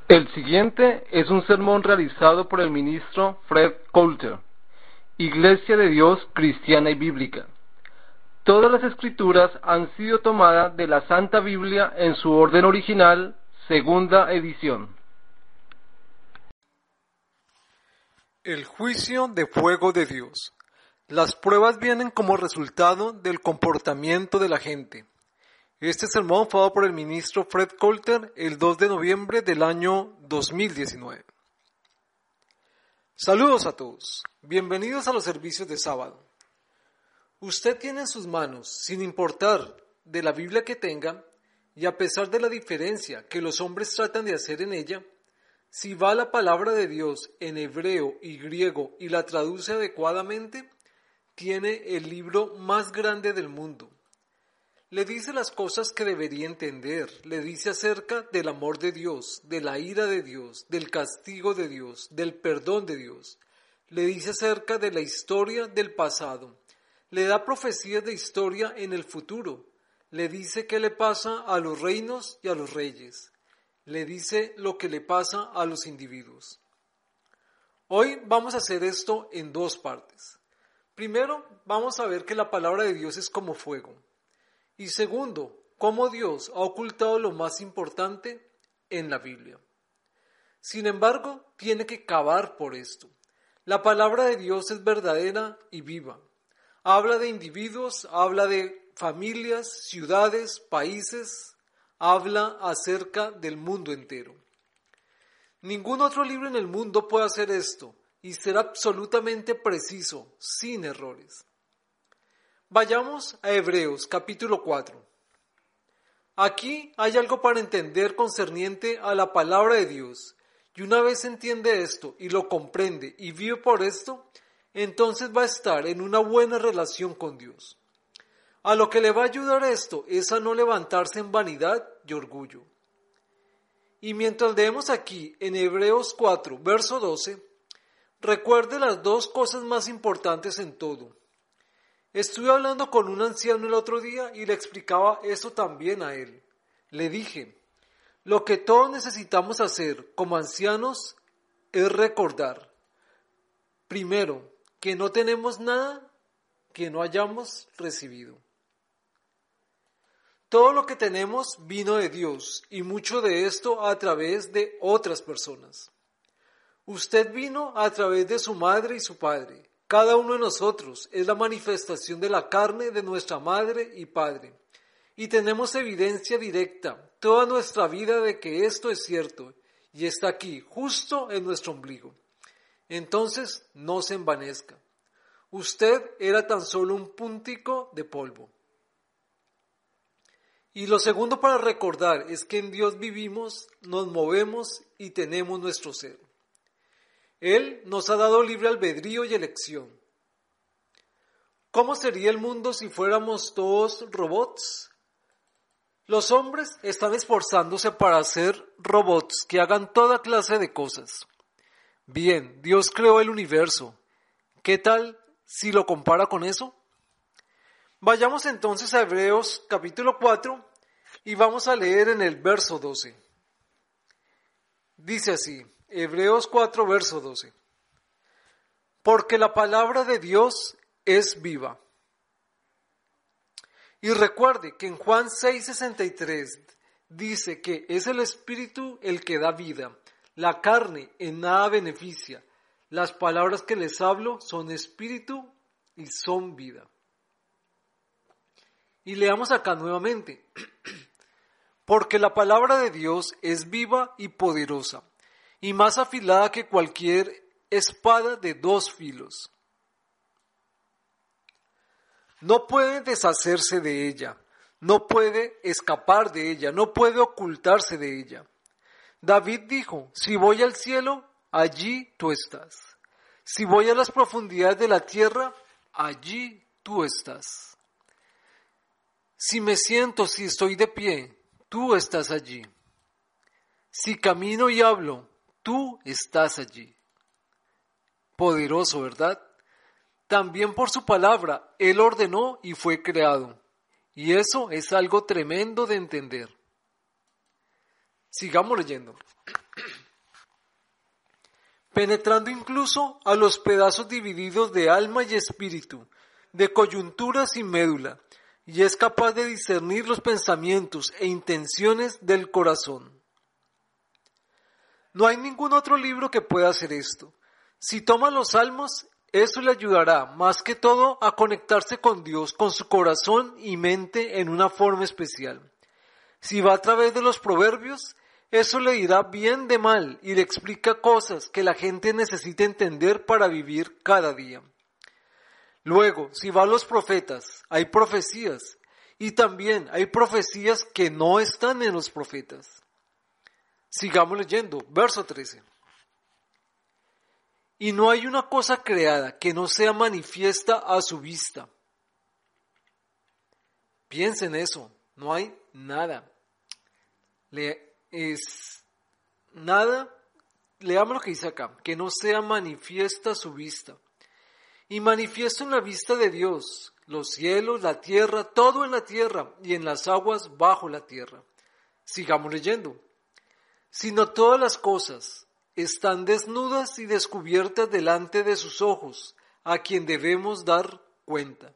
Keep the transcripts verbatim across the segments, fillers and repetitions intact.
El siguiente es un sermón realizado por el ministro Fred Coulter, Iglesia de Dios Cristiana y Bíblica. Todas las escrituras han sido tomadas de la Santa Biblia en su orden original, segunda edición. El juicio de fuego de Dios. Las pruebas vienen como resultado del comportamiento de la gente. Este sermón fue dado por el ministro Fred Coulter el dos de noviembre del año dos mil diecinueve. Saludos a todos. Bienvenidos a los servicios de sábado. Usted tiene en sus manos, sin importar de la Biblia que tenga, y a pesar de la diferencia que los hombres tratan de hacer en ella, si va a la palabra de Dios en hebreo y griego y la traduce adecuadamente, tiene el libro más grande del mundo. Le dice las cosas que debería entender, le dice acerca del amor de Dios, de la ira de Dios, del castigo de Dios, del perdón de Dios. Le dice acerca de la historia del pasado, le da profecías de historia en el futuro, le dice qué le pasa a los reinos y a los reyes, le dice lo que le pasa a los individuos. Hoy vamos a hacer esto en dos partes. Primero, vamos a ver que la palabra de Dios es como fuego. Y segundo, cómo Dios ha ocultado lo más importante en la Biblia. Sin embargo, tiene que cavar por esto. La palabra de Dios es verdadera y viva. Habla de individuos, habla de familias, ciudades, países, habla acerca del mundo entero. Ningún otro libro en el mundo puede hacer esto y ser absolutamente preciso, sin errores. Vayamos a Hebreos capítulo cuatro. Aquí hay algo para entender concerniente a la palabra de Dios, y una vez entiende esto y lo comprende y vive por esto, entonces va a estar en una buena relación con Dios. A lo que le va a ayudar esto es a no levantarse en vanidad y orgullo. Y mientras leemos aquí en Hebreos cuatro, verso doce, recuerde las dos cosas más importantes en todo. Estuve hablando con un anciano el otro día y le explicaba eso también a él. Le dije, lo que todos necesitamos hacer como ancianos es recordar, primero, que no tenemos nada que no hayamos recibido. Todo lo que tenemos vino de Dios y mucho de esto a través de otras personas. Usted vino a través de su madre y su padre. Cada uno de nosotros es la manifestación de la carne de nuestra madre y padre. Y tenemos evidencia directa toda nuestra vida de que esto es cierto y está aquí, justo en nuestro ombligo. Entonces, no se envanezca. Usted era tan solo un puntico de polvo. Y lo segundo para recordar es que en Dios vivimos, nos movemos y tenemos nuestro ser. Él nos ha dado libre albedrío y elección. ¿Cómo sería el mundo si fuéramos todos robots? Los hombres están esforzándose para hacer robots que hagan toda clase de cosas. Bien, Dios creó el universo. ¿Qué tal si lo compara con eso? Vayamos entonces a Hebreos capítulo cuatro y vamos a leer en el verso doce. Dice así, Hebreos cuatro, verso doce. Porque la palabra de Dios es viva. Y recuerde que en Juan seis, sesenta y tres dice que es el Espíritu el que da vida. La carne en nada beneficia. Las palabras que les hablo son Espíritu y son vida. Y leamos acá nuevamente. Porque la palabra de Dios es viva y poderosa, y más afilada que cualquier espada de dos filos. No puede deshacerse de ella, no puede escapar de ella, no puede ocultarse de ella. David dijo, si voy al cielo, allí tú estás. Si voy a las profundidades de la tierra, allí tú estás. Si me siento, si estoy de pie, tú estás allí. Si camino y hablo, tú estás allí. Poderoso, ¿verdad? También por su palabra, Él ordenó y fue creado. Y eso es algo tremendo de entender. Sigamos leyendo. penetrando incluso a los pedazos divididos de alma y espíritu, de coyunturas y médula, y es capaz de discernir los pensamientos e intenciones del corazón. No hay ningún otro libro que pueda hacer esto. Si toma los salmos, eso le ayudará más que todo a conectarse con Dios, con su corazón y mente en una forma especial. Si va a través de los proverbios, eso le dirá bien de mal y le explica cosas que la gente necesita entender para vivir cada día. Luego, si va a los profetas, hay profecías, y también hay profecías que no están en los profetas. Sigamos leyendo, verso trece. Y no hay una cosa creada que no sea manifiesta a su vista. Piensa en eso, no hay nada. Le, es nada, leamos lo que dice acá, que no sea manifiesta a su vista. Y manifiesto en la vista de Dios, los cielos, la tierra, todo en la tierra y en las aguas bajo la tierra. Sigamos leyendo. Sino todas las cosas están desnudas y descubiertas delante de sus ojos, a quien debemos dar cuenta.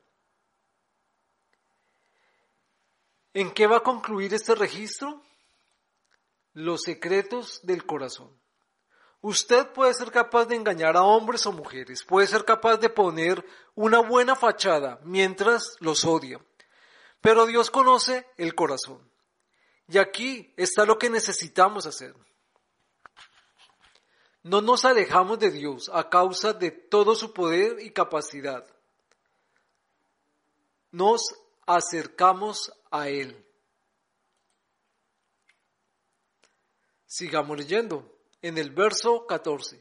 ¿En qué va a concluir este registro? Los secretos del corazón. Usted puede ser capaz de engañar a hombres o mujeres, puede ser capaz de poner una buena fachada mientras los odia, pero Dios conoce el corazón. Y aquí está lo que necesitamos hacer. No nos alejamos de Dios a causa de todo su poder y capacidad. Nos acercamos a Él. Sigamos leyendo. En el verso catorce.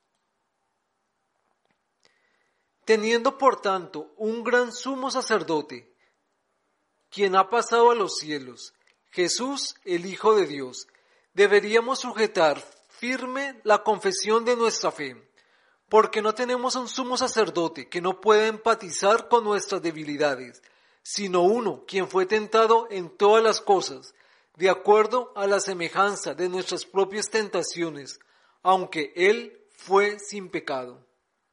Teniendo por tanto un gran sumo sacerdote, quien ha pasado a los cielos, Jesús, el Hijo de Dios, deberíamos sujetar firme la confesión de nuestra fe, porque no tenemos un sumo sacerdote que no pueda empatizar con nuestras debilidades, sino uno quien fue tentado en todas las cosas, de acuerdo a la semejanza de nuestras propias tentaciones, aunque Él fue sin pecado.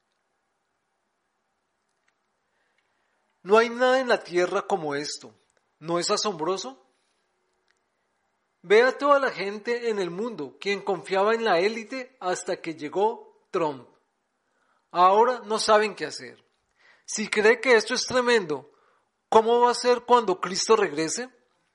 No hay nada en la tierra como esto. ¿No es asombroso? Ve a toda la gente en el mundo quien confiaba en la élite hasta que llegó Trump. Ahora no saben qué hacer. Si cree que esto es tremendo, ¿cómo va a ser cuando Cristo regrese?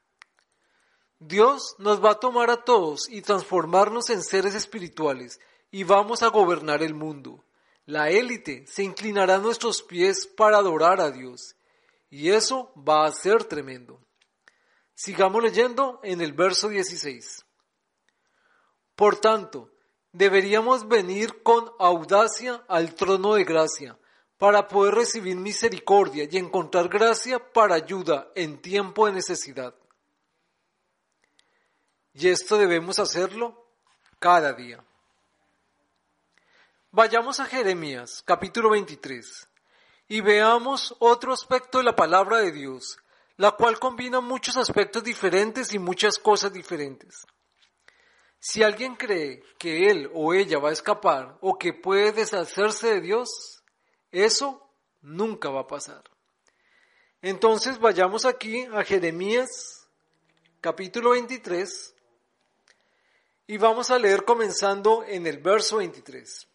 Dios nos va a tomar a todos y transformarnos en seres espirituales y vamos a gobernar el mundo. La élite se inclinará a nuestros pies para adorar a Dios y eso va a ser tremendo. Sigamos leyendo en el verso dieciséis. Por tanto, deberíamos venir con audacia al trono de gracia para poder recibir misericordia y encontrar gracia para ayuda en tiempo de necesidad. Y esto debemos hacerlo cada día. Vayamos a Jeremías, capítulo veintitrés, y veamos otro aspecto de la palabra de Dios, la cual combina muchos aspectos diferentes y muchas cosas diferentes. Si alguien cree que él o ella va a escapar o que puede deshacerse de Dios, eso nunca va a pasar. Entonces vayamos aquí a Jeremías, capítulo veintitrés, y vamos a leer comenzando en el verso veintitrés.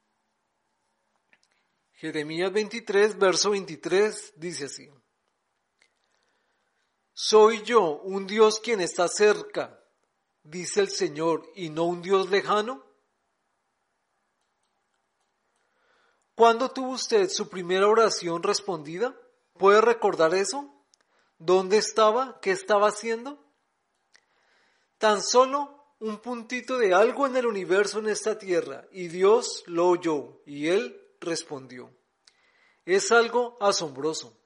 Jeremías veintitrés, verso veintitrés, dice así. Soy yo un Dios quien está cerca, dice el Señor, y no un Dios lejano. ¿Cuándo tuvo usted su primera oración respondida? ¿Puede recordar eso? ¿Dónde estaba? ¿Qué estaba haciendo? Tan solo un puntito de algo en el universo, en esta tierra, y Dios lo oyó, y Él respondió. Es algo asombroso.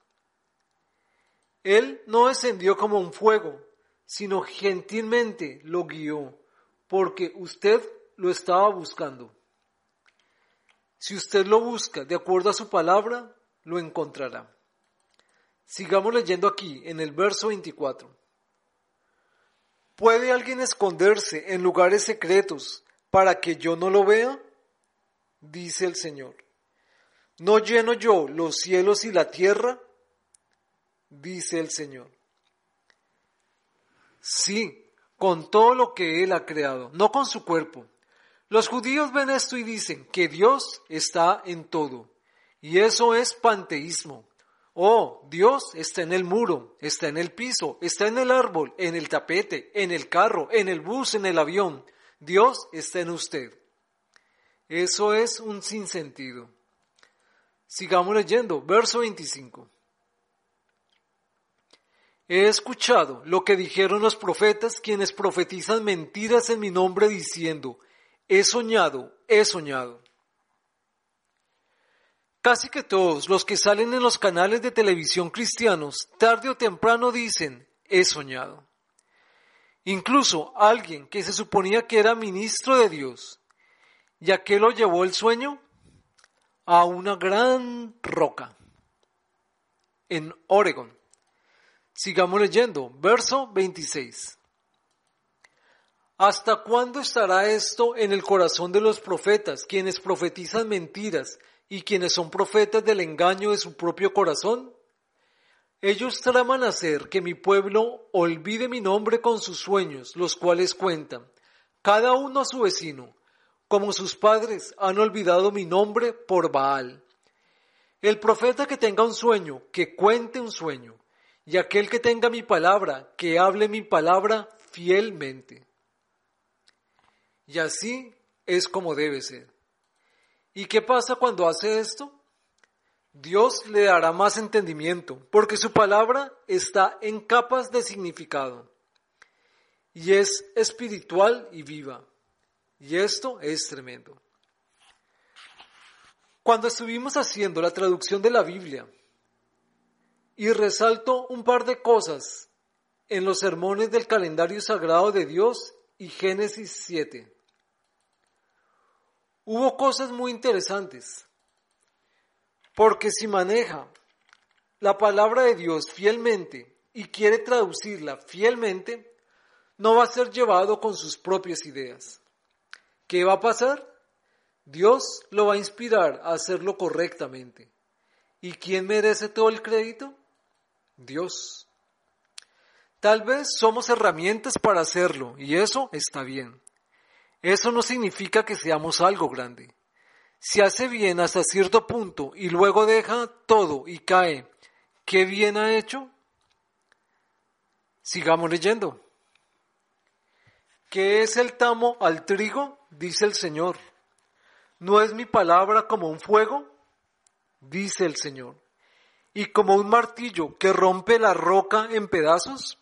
Él no descendió como un fuego, sino gentilmente lo guió, porque usted lo estaba buscando. Si usted lo busca de acuerdo a su palabra, lo encontrará. Sigamos leyendo aquí, en el verso veinticuatro. ¿Puede alguien esconderse en lugares secretos para que yo no lo vea? dice el Señor. ¿No lleno yo los cielos y la tierra? Dice el Señor. Sí, con todo lo que Él ha creado, no con su cuerpo. Los judíos ven esto y dicen que Dios está en todo. Y eso es panteísmo. Oh, Dios está en el muro, está en el piso, está en el árbol, en el tapete, en el carro, en el bus, en el avión. Dios está en usted. Eso es un sinsentido. Sigamos leyendo, verso veinticinco. He escuchado lo que dijeron los profetas, quienes profetizan mentiras en mi nombre diciendo, he soñado, he soñado. Casi que todos los que salen en los canales de televisión cristianos, tarde o temprano dicen, he soñado. Incluso alguien que se suponía que era ministro de Dios, ¿y a qué lo llevó el sueño? A una gran roca en Oregón. Sigamos leyendo, verso veintiséis. ¿Hasta cuándo estará esto en el corazón de los profetas, quienes profetizan mentiras y quienes son profetas del engaño de su propio corazón? Ellos traman hacer que mi pueblo olvide mi nombre con sus sueños, los cuales cuentan, cada uno a su vecino, como sus padres han olvidado mi nombre por Baal. El profeta que tenga un sueño, que cuente un sueño, y aquel que tenga mi palabra, que hable mi palabra fielmente. Y así es como debe ser. ¿Y qué pasa cuando hace esto? Dios le dará más entendimiento, porque su palabra está en capas de significado, y es espiritual y viva. Y esto es tremendo. Cuando estuvimos haciendo la traducción de la Biblia, y resalto un par de cosas en los sermones del calendario sagrado de Dios y Génesis siete. Hubo cosas muy interesantes, porque si maneja la palabra de Dios fielmente y quiere traducirla fielmente, no va a ser llevado con sus propias ideas. ¿Qué va a pasar? Dios lo va a inspirar a hacerlo correctamente. ¿Y quién merece todo el crédito? Dios. Tal vez somos herramientas para hacerlo, y eso está bien. Eso no significa que seamos algo grande. Si hace bien hasta cierto punto y luego deja todo y cae, ¿qué bien ha hecho? Sigamos leyendo. ¿Qué es el tamo al trigo? Dice el Señor. ¿No es mi palabra como un fuego? Dice el Señor. ¿Y como un martillo que rompe la roca en pedazos?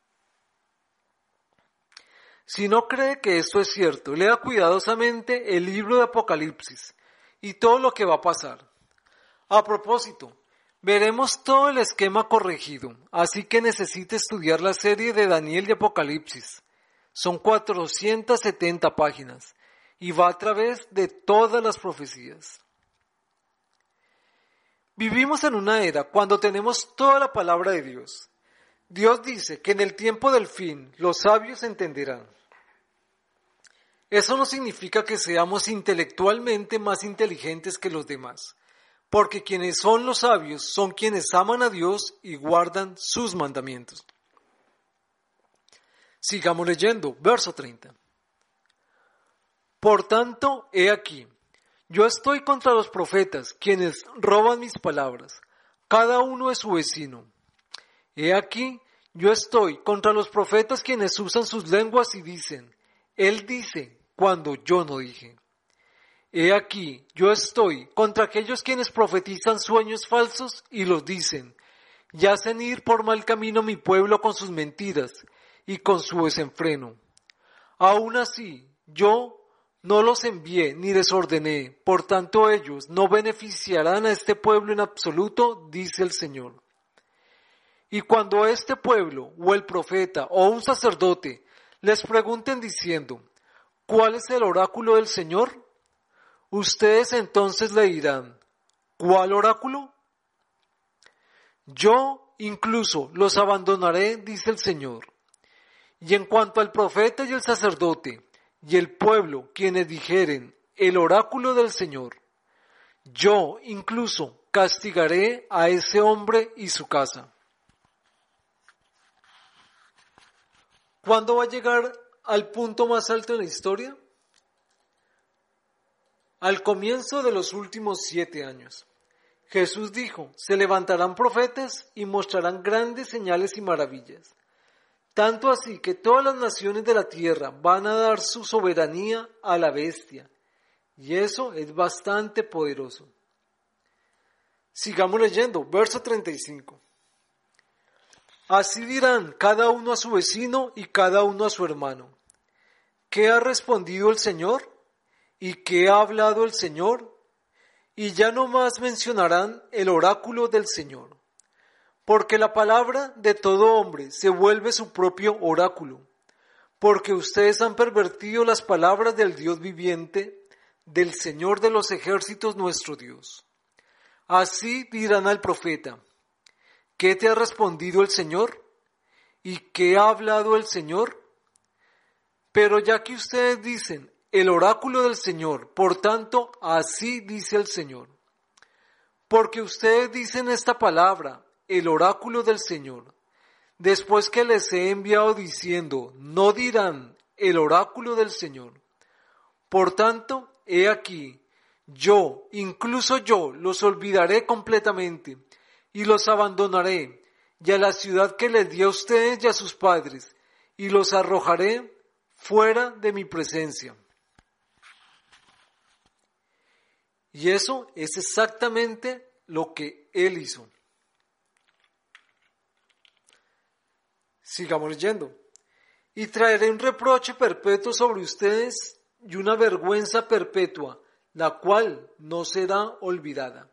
Si no cree que esto es cierto, lea cuidadosamente el libro de Apocalipsis y todo lo que va a pasar. A propósito, veremos todo el esquema corregido, así que necesita estudiar la serie de Daniel y Apocalipsis. Son cuatrocientas setenta páginas y va a través de todas las profecías. Vivimos en una era cuando tenemos toda la palabra de Dios. Dios dice que en el tiempo del fin los sabios entenderán. Eso no significa que seamos intelectualmente más inteligentes que los demás, porque quienes son los sabios son quienes aman a Dios y guardan sus mandamientos. Sigamos leyendo, verso treinta. Por tanto, he aquí, yo estoy contra los profetas, quienes roban mis palabras, cada uno es su vecino. He aquí, yo estoy contra los profetas quienes usan sus lenguas y dicen, él dice, cuando yo no dije. He aquí, yo estoy contra aquellos quienes profetizan sueños falsos y los dicen, y hacen ir por mal camino mi pueblo con sus mentiras y con su desenfreno. Aún así, yo no los envié ni les ordené, por tanto ellos no beneficiarán a este pueblo en absoluto, dice el Señor. Y cuando este pueblo, o el profeta, o un sacerdote, les pregunten diciendo, ¿cuál es el oráculo del Señor? Ustedes entonces le dirán, ¿cuál oráculo? Yo incluso los abandonaré, dice el Señor. Y en cuanto al profeta y el sacerdote, y el pueblo, quienes dijeren, el oráculo del Señor. Yo incluso castigaré a ese hombre y su casa. ¿Cuándo va a llegar al punto más alto en la historia? Al comienzo de los últimos siete años. Jesús dijo, se levantarán profetas y mostrarán grandes señales y maravillas. Tanto así que todas las naciones de la tierra van a dar su soberanía a la bestia. Y eso es bastante poderoso. Sigamos leyendo, verso treinta y cinco. Así dirán cada uno a su vecino y cada uno a su hermano. ¿Qué ha respondido el Señor? ¿Y qué ha hablado el Señor? Y ya no más mencionarán el oráculo del Señor. Porque la palabra de todo hombre se vuelve su propio oráculo. Porque ustedes han pervertido las palabras del Dios viviente, del Señor de los ejércitos nuestro Dios. Así dirán al profeta, ¿qué te ha respondido el Señor? ¿Y qué ha hablado el Señor? Pero ya que ustedes dicen, el oráculo del Señor, por tanto, así dice el Señor. Porque ustedes dicen esta palabra, el oráculo del Señor, después que les he enviado diciendo, no dirán el oráculo del Señor. Por tanto, he aquí, yo, incluso yo, los olvidaré completamente y los abandonaré, y a la ciudad que les di a ustedes y a sus padres, y los arrojaré fuera de mi presencia. Y eso es exactamente lo que Él hizo. Sigamos leyendo. Y traeré un reproche perpetuo sobre ustedes y una vergüenza perpetua, la cual no será olvidada.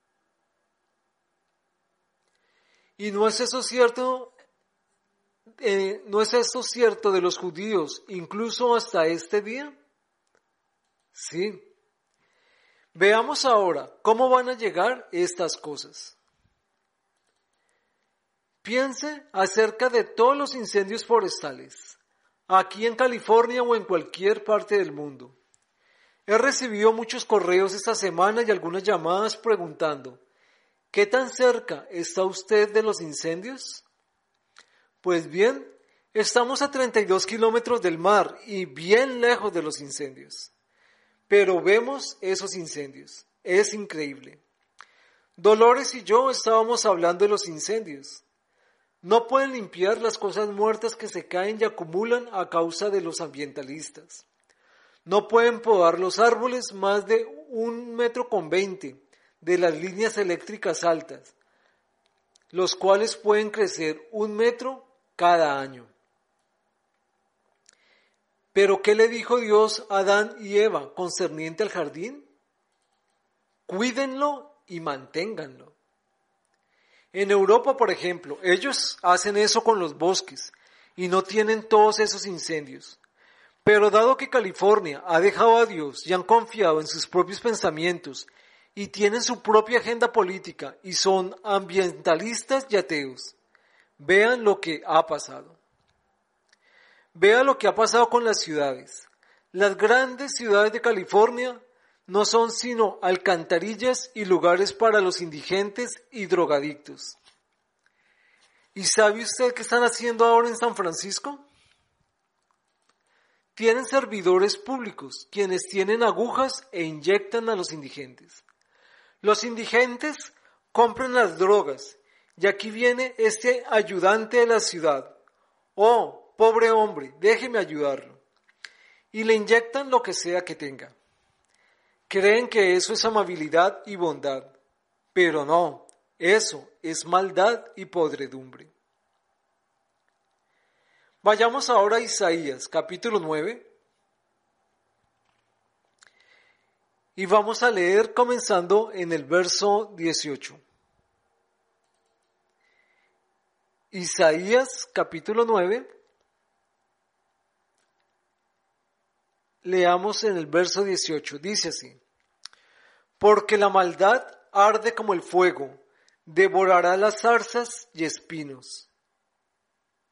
¿Y no es eso cierto? Eh, ¿No es esto cierto de los judíos incluso hasta este día? Sí. Veamos ahora cómo van a llegar estas cosas. Piense acerca de todos los incendios forestales, aquí en California o en cualquier parte del mundo. He recibido muchos correos esta semana y algunas llamadas preguntando, ¿qué tan cerca está usted de los incendios? Pues bien, estamos a treinta y dos kilómetros del mar y bien lejos de los incendios. Pero vemos esos incendios. Es increíble. Dolores y yo estábamos hablando de los incendios. No pueden limpiar las cosas muertas que se caen y acumulan a causa de los ambientalistas. No pueden podar los árboles más de un metro con veinte de las líneas eléctricas altas, los cuales pueden crecer un metro cada año. ¿Pero qué le dijo Dios a Adán y Eva concerniente al jardín? Cuídenlo y manténganlo. En Europa, por ejemplo, ellos hacen eso con los bosques y no tienen todos esos incendios. Pero dado que California ha dejado a Dios y han confiado en sus propios pensamientos y tienen su propia agenda política y son ambientalistas y ateos, vean lo que ha pasado. Vea lo que ha pasado con las ciudades. Las grandes ciudades de California no son sino alcantarillas y lugares para los indigentes y drogadictos. ¿Y sabe usted qué están haciendo ahora en San Francisco? Tienen servidores públicos, quienes tienen agujas e inyectan a los indigentes. Los indigentes compran las drogas, y aquí viene este ayudante de la ciudad. Oh, pobre hombre, déjeme ayudarlo. Y le inyectan lo que sea que tenga. Creen que eso es amabilidad y bondad, pero no, eso es maldad y podredumbre. Vayamos ahora a Isaías, capítulo nueve, y vamos a leer comenzando en el verso dieciocho. Isaías, capítulo nueve, leamos en el verso dieciocho, dice así: porque la maldad arde como el fuego, devorará las zarzas y espinos.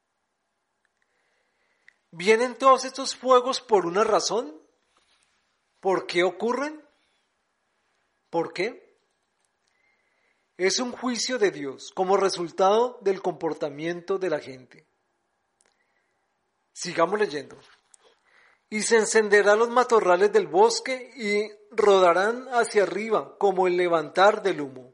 ¿Vienen todos estos fuegos por una razón? ¿Por qué ocurren? ¿Por qué? Es un juicio de Dios como resultado del comportamiento de la gente. Sigamos leyendo. Y se encenderán los matorrales del bosque y rodarán hacia arriba como el levantar del humo.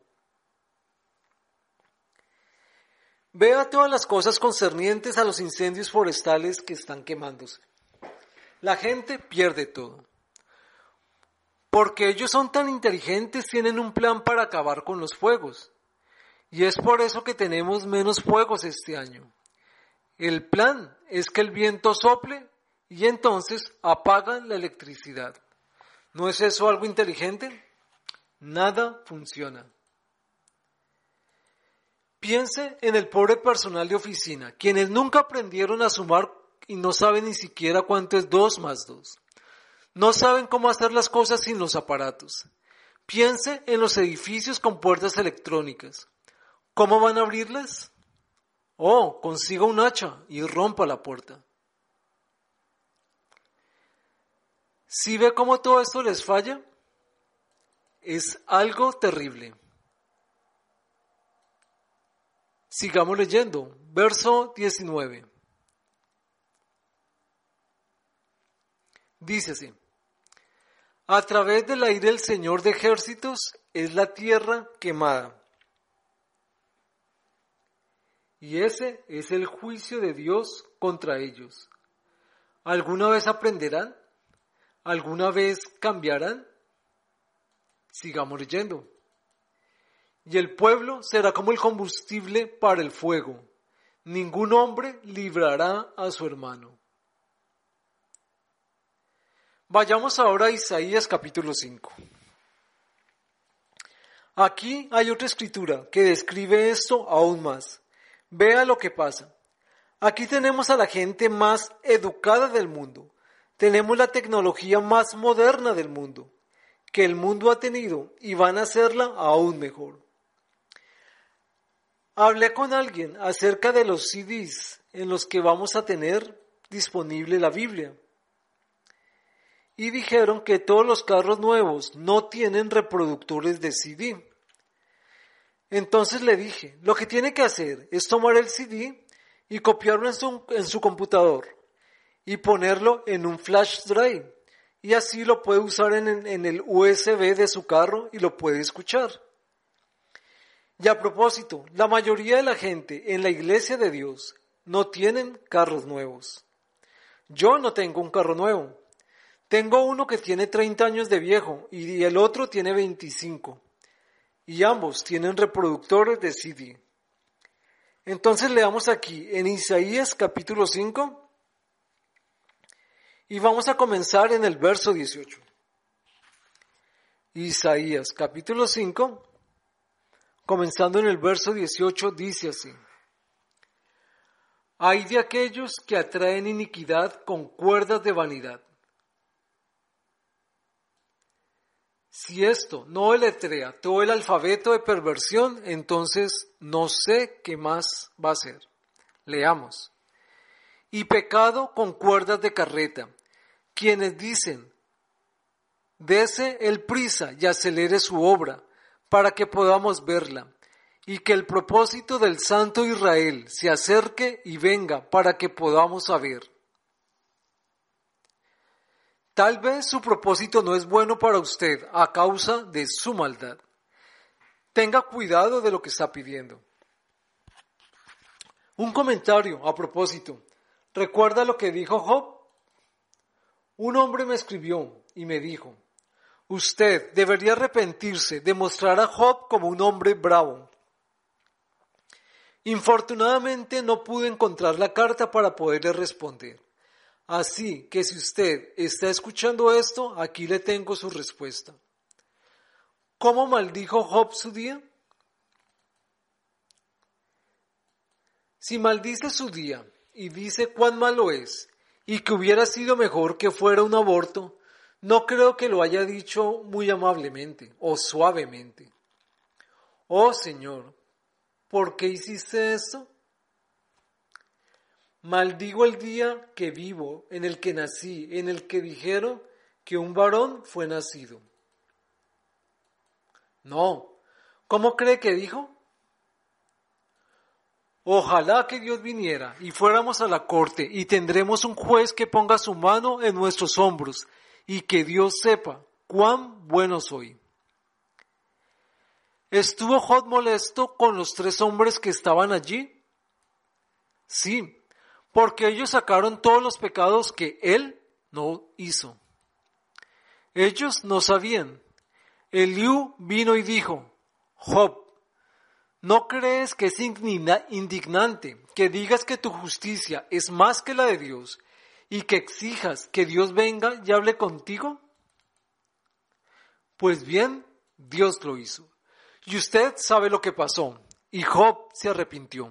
Vea todas las cosas concernientes a los incendios forestales que están quemándose. La gente pierde todo. Porque ellos son tan inteligentes, tienen un plan para acabar con los fuegos. Y es por eso que tenemos menos fuegos este año. El plan es que el viento sople y entonces apagan la electricidad. ¿No es eso algo inteligente? Nada funciona. Piense en el pobre personal de oficina, quienes nunca aprendieron a sumar y no saben ni siquiera cuánto es dos más dos. No saben cómo hacer las cosas sin los aparatos. Piense en los edificios con puertas electrónicas. ¿Cómo van a abrirlas? Oh, consiga un hacha y rompa la puerta. ¿Sí ve cómo todo esto les falla? Es algo terrible. Sigamos leyendo. Verso diecinueve. Dice así. A través del aire el Señor de ejércitos es la tierra quemada. Y ese es el juicio de Dios contra ellos. ¿Alguna vez aprenderán? ¿Alguna vez cambiarán? Sigamos leyendo. Y el pueblo será como el combustible para el fuego. Ningún hombre librará a su hermano. Vayamos ahora a Isaías capítulo cinco. Aquí hay otra escritura que describe esto aún más. Vea lo que pasa. Aquí tenemos a la gente más educada del mundo. Tenemos la tecnología más moderna del mundo, que el mundo ha tenido, y van a hacerla aún mejor. Hablé con alguien acerca de los C Ds en los que vamos a tener disponible la Biblia. Y dijeron que todos los carros nuevos no tienen reproductores de C D. Entonces le dije, lo que tiene que hacer es tomar el C D y copiarlo en su, en su computador y ponerlo en un flash drive. Y así lo puede usar en, en el U S B de su carro y lo puede escuchar. Y a propósito, la mayoría de la gente en la iglesia de Dios no tienen carros nuevos. Yo no tengo un carro nuevo. Tengo uno que tiene treinta años de viejo y el otro tiene veinticinco. Y ambos tienen reproductores de C D. Entonces leamos aquí en Isaías capítulo cinco y vamos a comenzar en el verso dieciocho. Isaías capítulo cinco, comenzando en el verso dieciocho, dice así. Ay de aquellos que atraen iniquidad con cuerdas de vanidad. Si esto no deletrea todo el alfabeto de perversión, entonces no sé qué más va a ser. Leamos. Y pecado con cuerdas de carreta, quienes dicen, dese el prisa y acelere su obra, para que podamos verla, y que el propósito del Santo Israel se acerque y venga para que podamos saber. Tal vez su propósito no es bueno para usted a causa de su maldad. Tenga cuidado de lo que está pidiendo. Un comentario a propósito. ¿Recuerda lo que dijo Job? Un hombre me escribió y me dijo, usted debería arrepentirse de mostrar a Job como un hombre bravo. Infortunadamente no pude encontrar la carta para poderle responder. Así que si usted está escuchando esto, aquí le tengo su respuesta. ¿Cómo maldijo Job su día? Si maldice su día y dice cuán malo es y que hubiera sido mejor que fuera un aborto, no creo que lo haya dicho muy amablemente o suavemente. Oh Señor, ¿por qué hiciste esto? Maldigo el día que vivo, en el que nací, en el que dijeron que un varón fue nacido. No, ¿cómo cree que dijo? Ojalá que Dios viniera y fuéramos a la corte y tendremos un juez que ponga su mano en nuestros hombros y que Dios sepa cuán bueno soy. ¿Estuvo Job molesto con los tres hombres que estaban allí? Sí, porque ellos sacaron todos los pecados que él no hizo. Ellos no sabían. Eliú vino y dijo, Job, ¿no crees que es indignante que digas que tu justicia es más que la de Dios y que exijas que Dios venga y hable contigo? Pues bien, Dios lo hizo. Y usted sabe lo que pasó, y Job se arrepintió.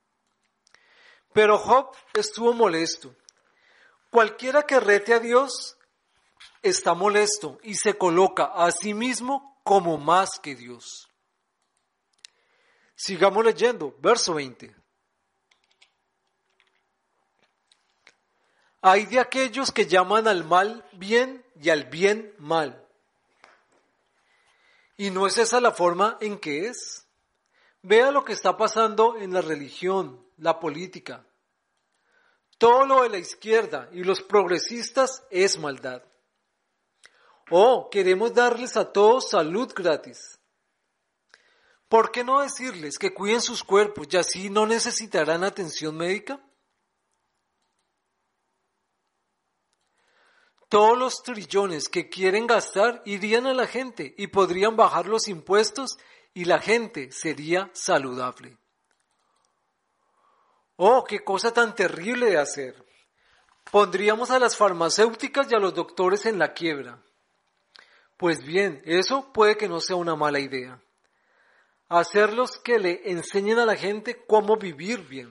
Pero Job estuvo molesto. Cualquiera que rete a Dios está molesto y se coloca a sí mismo como más que Dios. Sigamos leyendo, verso veinte. Hay de aquellos que llaman al mal bien y al bien mal. ¿Y no es esa la forma en que es? Vea lo que está pasando en la religión, la política. Todo lo de la izquierda y los progresistas es maldad. Oh, queremos darles a todos salud gratis. ¿Por qué no decirles que cuiden sus cuerpos y así no necesitarán atención médica? Todos los trillones que quieren gastar irían a la gente y podrían bajar los impuestos y la gente sería saludable. Oh, qué cosa tan terrible de hacer. Pondríamos a las farmacéuticas y a los doctores en la quiebra. Pues bien, eso puede que no sea una mala idea. Hacerlos que le enseñen a la gente cómo vivir bien.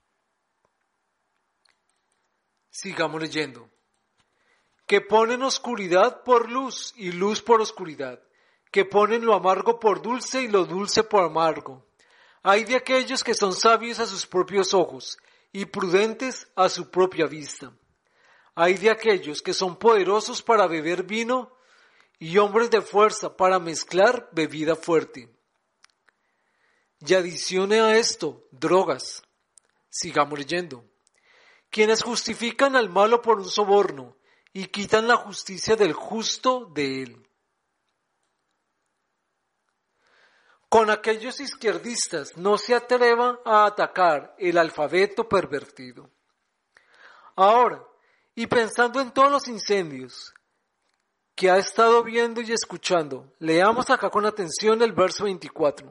Sigamos leyendo. Que ponen oscuridad por luz y luz por oscuridad, que ponen lo amargo por dulce y lo dulce por amargo. Hay de aquellos que son sabios a sus propios ojos y prudentes a su propia vista. Hay de aquellos que son poderosos para beber vino y hombres de fuerza para mezclar bebida fuerte. Y adicione a esto, drogas. Sigamos leyendo. Quienes justifican al malo por un soborno y quitan la justicia del justo de él. Con aquellos izquierdistas no se atrevan a atacar el alfabeto pervertido. Ahora, y pensando en todos los incendios que ha estado viendo y escuchando, leamos acá con atención el verso veinticuatro.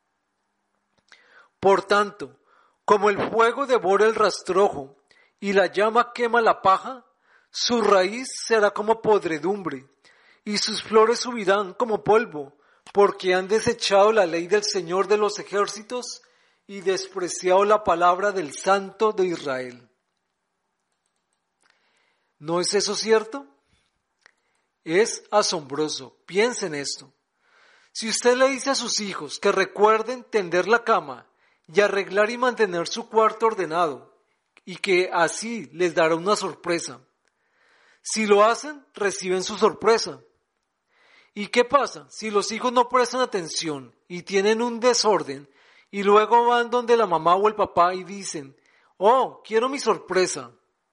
Por tanto, como el fuego devora el rastrojo y la llama quema la paja, su raíz será como podredumbre y sus flores subirán como polvo, porque han desechado la ley del Señor de los ejércitos y despreciado la palabra del Santo de Israel. ¿No es eso cierto? Es asombroso. Piensen esto. Si usted le dice a sus hijos que recuerden tender la cama y arreglar y mantener su cuarto ordenado, y que así les dará una sorpresa, si lo hacen, reciben su sorpresa. ¿Y qué pasa si los hijos no prestan atención y tienen un desorden y luego van donde la mamá o el papá y dicen, oh, quiero mi sorpresa?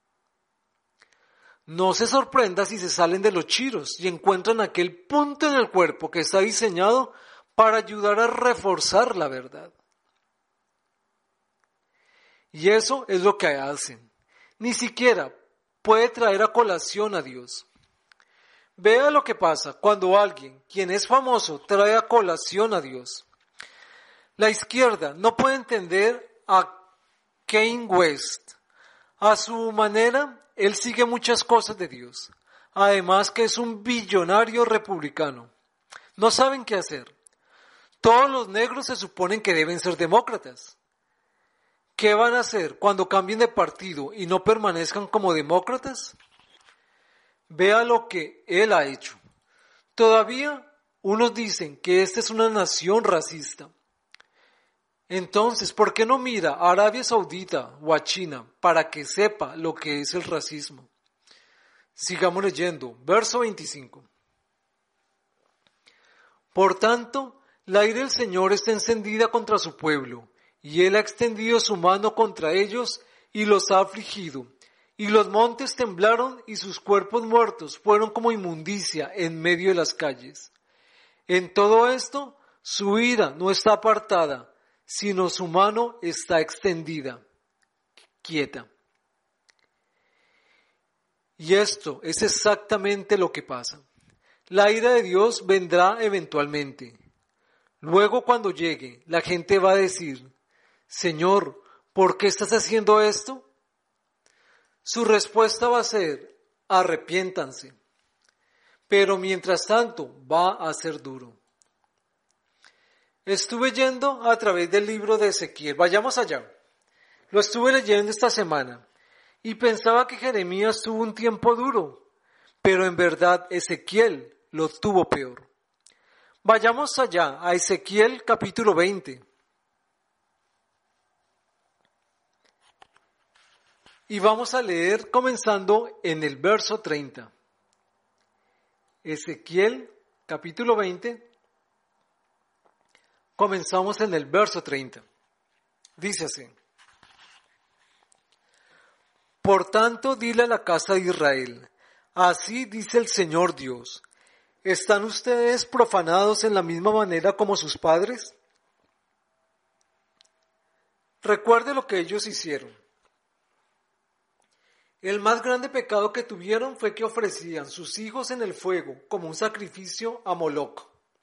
No se sorprenda si se salen de los chiros y encuentran aquel punto en el cuerpo que está diseñado para ayudar a reforzar la verdad. Y eso es lo que hacen. Ni siquiera puede traer a colación a Dios. Vea lo que pasa cuando alguien, quien es famoso, trae a colación a Dios. La izquierda no puede entender a Kanye West. A su manera, él sigue muchas cosas de Dios. Además que es un billonario republicano. No saben qué hacer. Todos los negros se suponen que deben ser demócratas. ¿Qué van a hacer cuando cambien de partido y no permanezcan como demócratas? Vea lo que él ha hecho. Todavía unos dicen que esta es una nación racista. Entonces, ¿por qué no mira a Arabia Saudita o a China para que sepa lo que es el racismo? Sigamos leyendo, verso veinticinco. Por tanto, la ira del Señor está encendida contra su pueblo, y Él ha extendido su mano contra ellos y los ha afligido. Y los montes temblaron y sus cuerpos muertos fueron como inmundicia en medio de las calles. En todo esto, su ira no está apartada, sino su mano está extendida, quieta. Y esto es exactamente lo que pasa. La ira de Dios vendrá eventualmente. Luego, cuando llegue, la gente va a decir, Señor, ¿por qué estás haciendo esto? Su respuesta va a ser, arrepiéntanse. Pero mientras tanto, va a ser duro. Estuve yendo a través del libro de Ezequiel. Vayamos allá. Lo estuve leyendo esta semana y pensaba que Jeremías tuvo un tiempo duro, pero en verdad Ezequiel lo tuvo peor. Vayamos allá a Ezequiel capítulo veinte. Y vamos a leer comenzando en el verso treinta. Ezequiel capítulo veinte. Comenzamos en el verso treinta. Dice así. Por tanto, dile a la casa de Israel, así dice el Señor Dios, ¿están ustedes profanados en la misma manera como sus padres? Recuerde lo que ellos hicieron. El más grande pecado que tuvieron fue que ofrecían sus hijos en el fuego como un sacrificio a Moloc.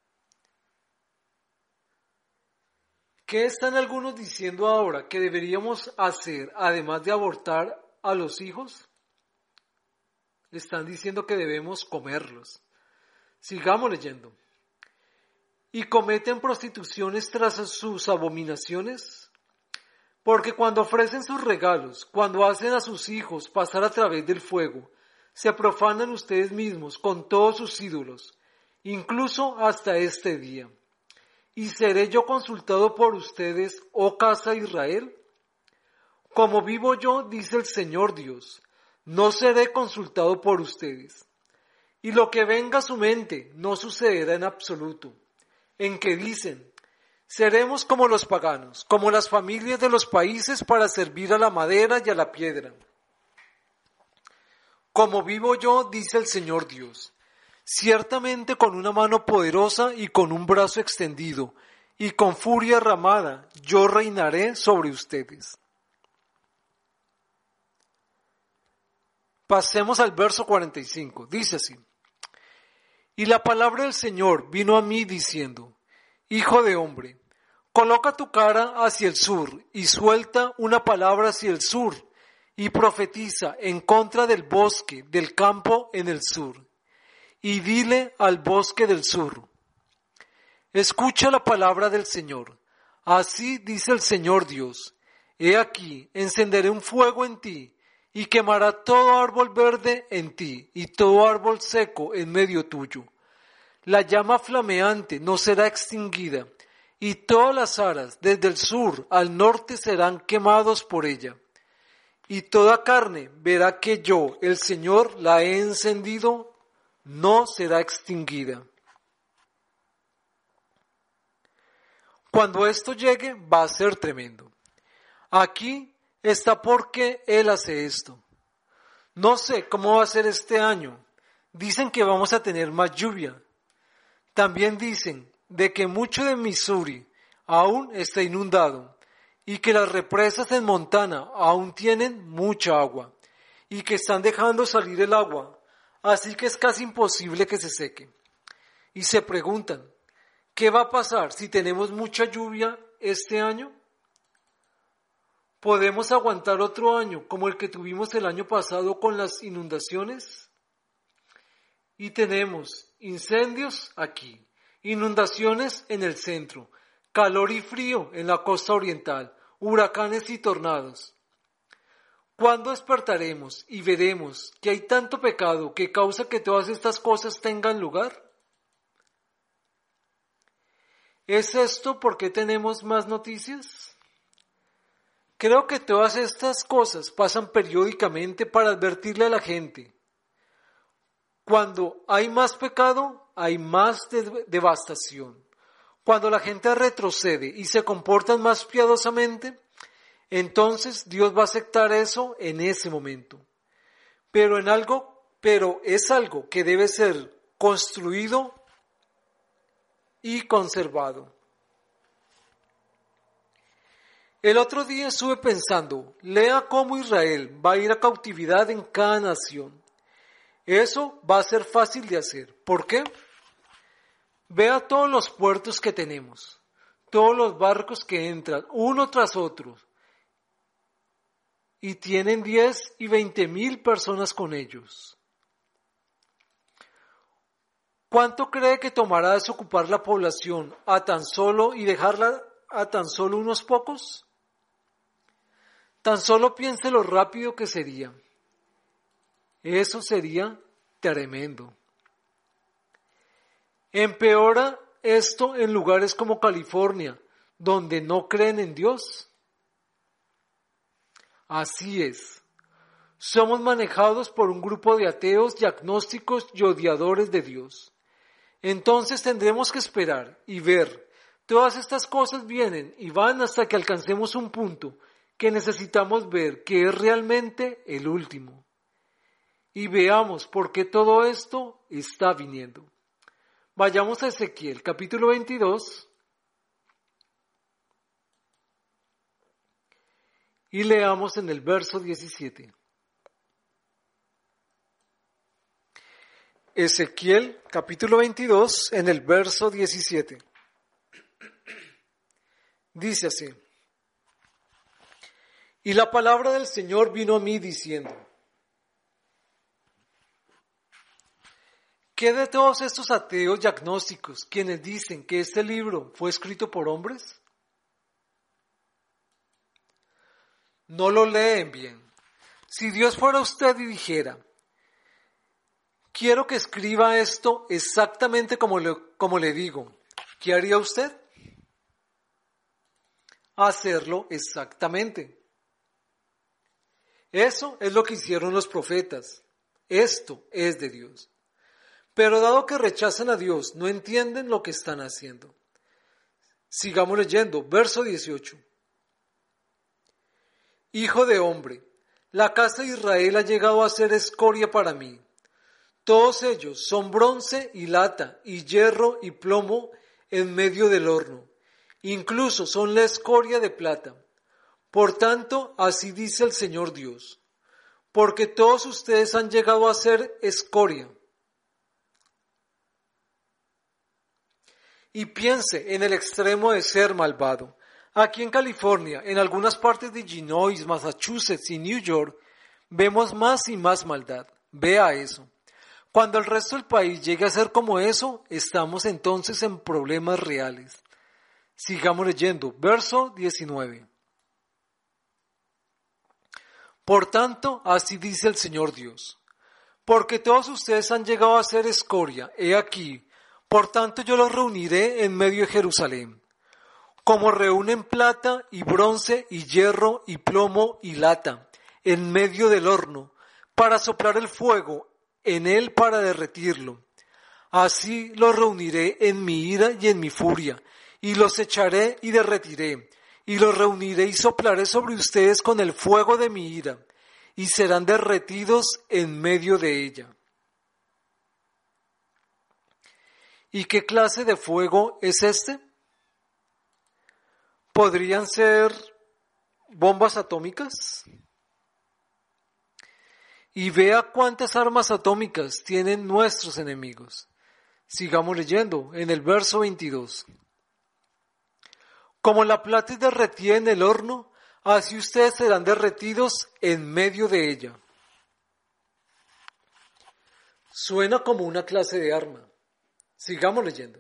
¿Qué están algunos diciendo ahora que deberíamos hacer además de abortar a los hijos? Le están diciendo que debemos comerlos. Sigamos leyendo. ¿Y cometen prostituciones tras sus abominaciones? Porque cuando ofrecen sus regalos, cuando hacen a sus hijos pasar a través del fuego, se profanan ustedes mismos con todos sus ídolos, incluso hasta este día. ¿Y seré yo consultado por ustedes, oh casa de Israel? Como vivo yo, dice el Señor Dios, no seré consultado por ustedes. Y lo que venga a su mente no sucederá en absoluto, en que dicen, seremos como los paganos, como las familias de los países para servir a la madera y a la piedra. Como vivo yo, dice el Señor Dios, ciertamente con una mano poderosa y con un brazo extendido, y con furia ramada, yo reinaré sobre ustedes. Pasemos al verso cuarenta y cinco, dice así. Y la palabra del Señor vino a mí diciendo, Hijo de hombre, coloca tu cara hacia el sur y suelta una palabra hacia el sur y profetiza en contra del bosque del campo en el sur. Y dile al bosque del sur, escucha la palabra del Señor. Así dice el Señor Dios, he aquí, encenderé un fuego en ti y quemará todo árbol verde en ti y todo árbol seco en medio tuyo. La llama flameante no será extinguida, y todas las aras desde el sur al norte serán quemados por ella. Y toda carne verá que yo, el Señor, la he encendido, no será extinguida. Cuando esto llegue, va a ser tremendo. Aquí está por qué Él hace esto. No sé cómo va a ser este año. Dicen que vamos a tener más lluvia. También dicen de que mucho de Missouri aún está inundado y que las represas en Montana aún tienen mucha agua y que están dejando salir el agua, así que es casi imposible que se seque. Y se preguntan, ¿qué va a pasar si tenemos mucha lluvia este año? ¿Podemos aguantar otro año como el que tuvimos el año pasado con las inundaciones? Y tenemos incendios aquí, inundaciones en el centro, calor y frío en la costa oriental, huracanes y tornados. ¿Cuándo despertaremos y veremos que hay tanto pecado que causa que todas estas cosas tengan lugar? ¿Es esto por qué tenemos más noticias? Creo que todas estas cosas pasan periódicamente para advertirle a la gente. Cuando hay más pecado, hay más de- devastación. Cuando la gente retrocede y se comporta más piadosamente, entonces Dios va a aceptar eso en ese momento. Pero en algo, pero es algo que debe ser construido y conservado. El otro día estuve pensando, lea cómo Israel va a ir a cautividad en cada nación. Eso va a ser fácil de hacer. ¿Por qué? Vea todos los puertos que tenemos, todos los barcos que entran uno tras otro y tienen diez y veinte mil personas con ellos. ¿Cuánto cree que tomará desocupar la población a tan solo y dejarla a tan solo unos pocos? Tan solo piense lo rápido que sería. Eso sería tremendo. Empeora esto en lugares como California, donde no creen en Dios. Así es. Somos manejados por un grupo de ateos, diagnósticos y odiadores de Dios. Entonces tendremos que esperar y ver. Todas estas cosas vienen y van hasta que alcancemos un punto que necesitamos ver que es realmente el último. Y veamos por qué todo esto está viniendo. Vayamos a Ezequiel, capítulo veintidós, y leamos en el verso diecisiete. Ezequiel, capítulo veintidós, en el verso diecisiete. Dice así: Y la palabra del Señor vino a mí diciendo: ¿Qué de todos estos ateos y agnósticos quienes dicen que este libro fue escrito por hombres? No lo leen bien. Si Dios fuera usted y dijera: quiero que escriba esto exactamente como le, como le digo, ¿qué haría usted? Hacerlo exactamente. Eso es lo que hicieron los profetas. Esto es de Dios. Pero dado que rechazan a Dios, no entienden lo que están haciendo. Sigamos leyendo, verso dieciocho. Hijo de hombre, la casa de Israel ha llegado a ser escoria para mí. Todos ellos son bronce y lata, y hierro y plomo en medio del horno. Incluso son la escoria de plata. Por tanto, así dice el Señor Dios, porque todos ustedes han llegado a ser escoria. Y piense en el extremo de ser malvado. Aquí en California, en algunas partes de Illinois, Massachusetts y New York, vemos más y más maldad. Vea eso. Cuando el resto del país llegue a ser como eso, estamos entonces en problemas reales. Sigamos leyendo. Verso diecinueve. Por tanto, así dice el Señor Dios, porque todos ustedes han llegado a ser escoria, he aquí, por tanto yo los reuniré en medio de Jerusalén, como reúnen plata y bronce y hierro y plomo y lata, en medio del horno, para soplar el fuego en él para derretirlo. Así los reuniré en mi ira y en mi furia, y los echaré y derretiré, y los reuniré y soplaré sobre ustedes con el fuego de mi ira, y serán derretidos en medio de ella. ¿Y qué clase de fuego es este? ¿Podrían ser bombas atómicas? Y vea cuántas armas atómicas tienen nuestros enemigos. Sigamos leyendo en el verso veintidós. Como la plata es derretida en el horno, así ustedes serán derretidos en medio de ella. Suena como una clase de arma. Sigamos leyendo.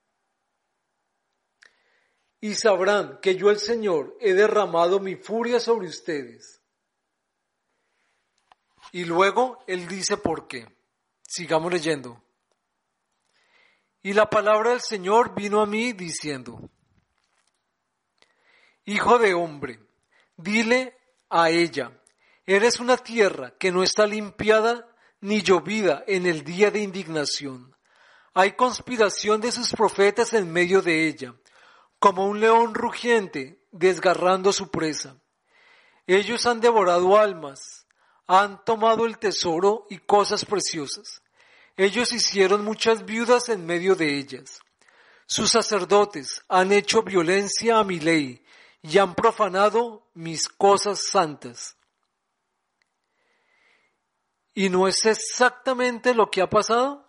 Y sabrán que yo el Señor he derramado mi furia sobre ustedes. Y luego Él dice por qué. Sigamos leyendo. Y la palabra del Señor vino a mí diciendo: Hijo de hombre, dile a ella, eres una tierra que no está limpiada ni llovida en el día de indignación. Hay conspiración de sus profetas en medio de ella, como un león rugiente desgarrando su presa. Ellos han devorado almas, han tomado el tesoro y cosas preciosas. Ellos hicieron muchas viudas en medio de ellas. Sus sacerdotes han hecho violencia a mi ley y han profanado mis cosas santas. ¿Y no es exactamente lo que ha pasado?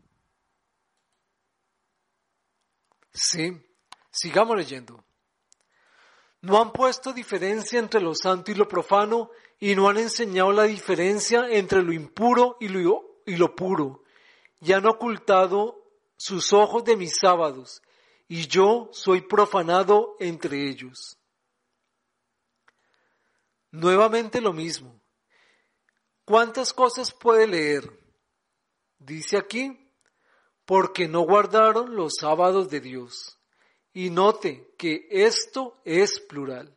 Sí, sigamos leyendo. No han puesto diferencia entre lo santo y lo profano y no han enseñado la diferencia entre lo impuro y lo, y lo puro. Y han ocultado sus ojos de mis sábados y yo soy profanado entre ellos. Nuevamente lo mismo. ¿Cuántas cosas puede leer? Dice aquí, porque no guardaron los sábados de Dios. Y note que esto es plural.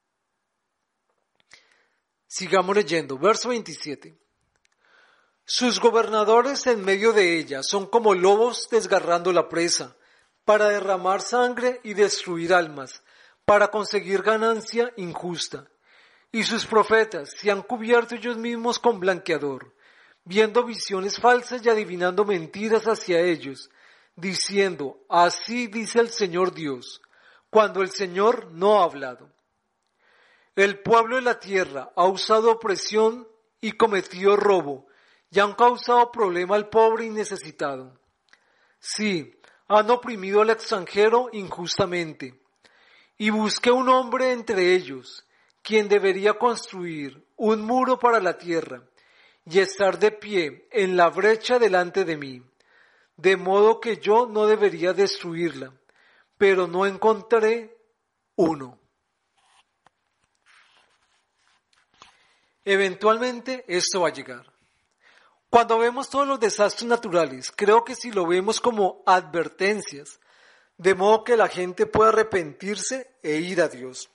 Sigamos leyendo, verso veintisiete. Sus gobernadores en medio de ella son como lobos desgarrando la presa, para derramar sangre y destruir almas, para conseguir ganancia injusta. Y sus profetas se han cubierto ellos mismos con blanqueador, viendo visiones falsas y adivinando mentiras hacia ellos, diciendo, así dice el Señor Dios, cuando el Señor no ha hablado. El pueblo de la tierra ha usado opresión y cometido robo, y han causado problema al pobre y necesitado. Sí, han oprimido al extranjero injustamente. Y busqué un hombre entre ellos, quien debería construir un muro para la tierra, y estar de pie en la brecha delante de mí, de modo que yo no debería destruirla, pero no encontré uno. Eventualmente esto va a llegar. Cuando vemos todos los desastres naturales, creo que si lo vemos como advertencias, de modo que la gente pueda arrepentirse e ir a Dios.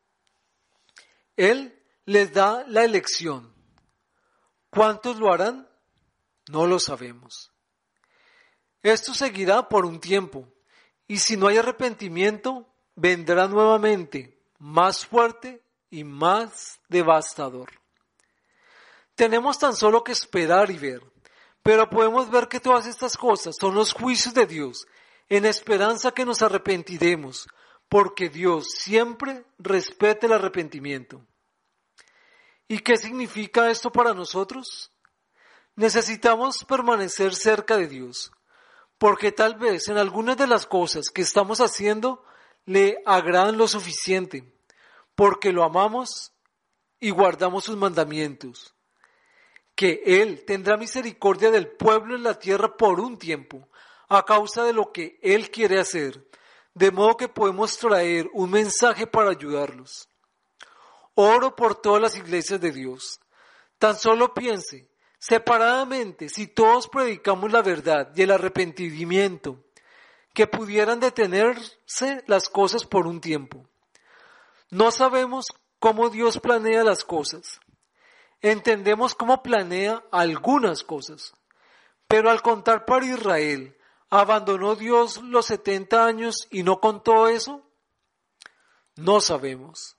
Él les da la elección. ¿Cuántos lo harán? No lo sabemos. Esto seguirá por un tiempo, y si no hay arrepentimiento, vendrá nuevamente, más fuerte y más devastador. Tenemos tan solo que esperar y ver, pero podemos ver que todas estas cosas son los juicios de Dios, en esperanza que nos arrepentiremos, porque Dios siempre respeta el arrepentimiento. ¿Y qué significa esto para nosotros? Necesitamos permanecer cerca de Dios, porque tal vez en algunas de las cosas que estamos haciendo le agradan lo suficiente, porque lo amamos y guardamos sus mandamientos. Que Él tendrá misericordia del pueblo en la tierra por un tiempo, a causa de lo que Él quiere hacer, de modo que podemos traer un mensaje para ayudarlos. Oro por todas las iglesias de Dios. Tan solo piense, separadamente, si todos predicamos la verdad y el arrepentimiento, que pudieran detenerse las cosas por un tiempo. No sabemos cómo Dios planea las cosas. Entendemos cómo planea algunas cosas, pero al contar para Israel, ¿abandonó Dios los setenta años y no contó eso? No sabemos.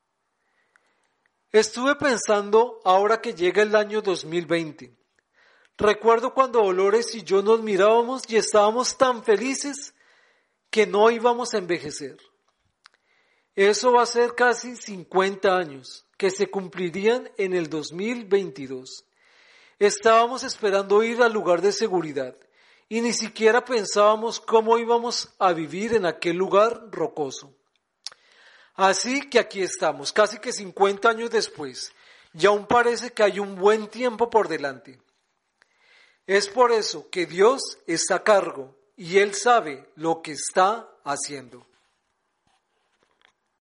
Estuve pensando ahora que llega el año dos mil veinte. Recuerdo cuando Dolores y yo nos mirábamos y estábamos tan felices que no íbamos a envejecer. Eso va a ser casi cincuenta años, que se cumplirían en el dos mil veintidós. Estábamos esperando ir al lugar de seguridad y ni siquiera pensábamos cómo íbamos a vivir en aquel lugar rocoso. Así que aquí estamos, casi que cincuenta años después, y aún parece que hay un buen tiempo por delante. Es por eso que Dios está a cargo y Él sabe lo que está haciendo.